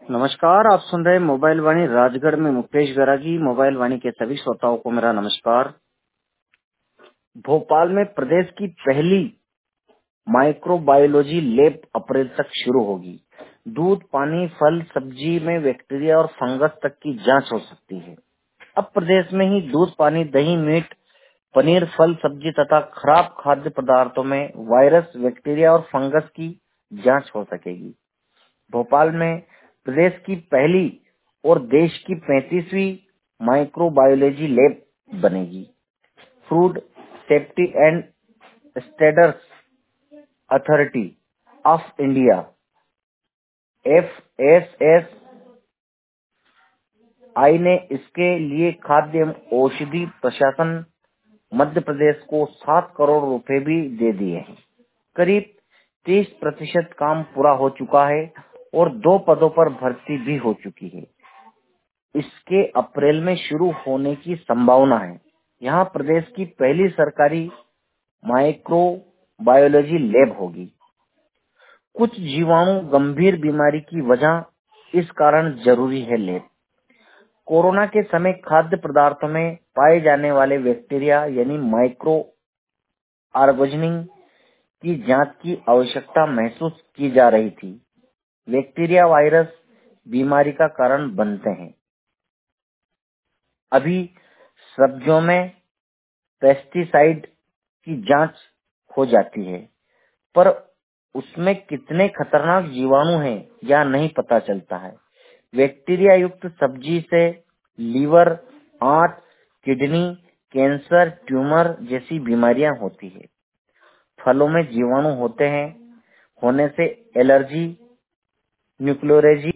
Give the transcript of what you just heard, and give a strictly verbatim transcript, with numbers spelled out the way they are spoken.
नमस्कार, आप सुन रहे मोबाइल वाणी राजगढ़ में मुकेश बैरागी। मोबाइल वाणी के सभी श्रोताओं को मेरा नमस्कार। भोपाल में प्रदेश की पहली माइक्रोबायोलॉजी लैब अप्रैल तक शुरू होगी। दूध, पानी, फल, सब्जी में बैक्टीरिया और फंगस तक की जांच हो सकती है। अब प्रदेश में ही दूध, पानी, दही, मीट, पनीर, फल, सब्जी तथा खराब खाद्य पदार्थों में वायरस, बैक्टीरिया और फंगस की जांच हो सकेगी। भोपाल में प्रदेश की पहली और देश की पैंतीसवीं माइक्रोबायोलॉजी लैब बनेगी। Food safety and standards authority of India F S S I ने इसके लिए खाद्य एवं औषधि प्रशासन मध्य प्रदेश को सात करोड़ रुपए भी दे दिए हैं। करीब तीस प्रतिशत काम पूरा हो चुका है और दो पदों पर भर्ती भी हो चुकी है। इसके अप्रैल में शुरू होने की संभावना है। यहाँ प्रदेश की पहली सरकारी माइक्रो बायोलॉजी लैब होगी। कुछ जीवाणु गंभीर बीमारी की वजह, इस कारण जरूरी है लैब। कोरोना के समय खाद्य पदार्थों में पाए जाने वाले बैक्टीरिया यानी माइक्रो ऑर्गेनिज्म की जांच की आवश्यकता महसूस की जा रही थी। बैक्टीरिया, वायरस बीमारी का कारण बनते हैं। अभी सब्जियों में पेस्टिसाइड की जांच हो जाती है, पर उसमें कितने खतरनाक जीवाणु हैं या नहीं पता चलता है। बैक्टीरिया युक्त सब्जी से लीवर, आंत, किडनी, कैंसर, ट्यूमर जैसी बीमारियां होती है। फलों में जीवाणु होते हैं, होने से एलर्जी, न्यूक्लोरेजी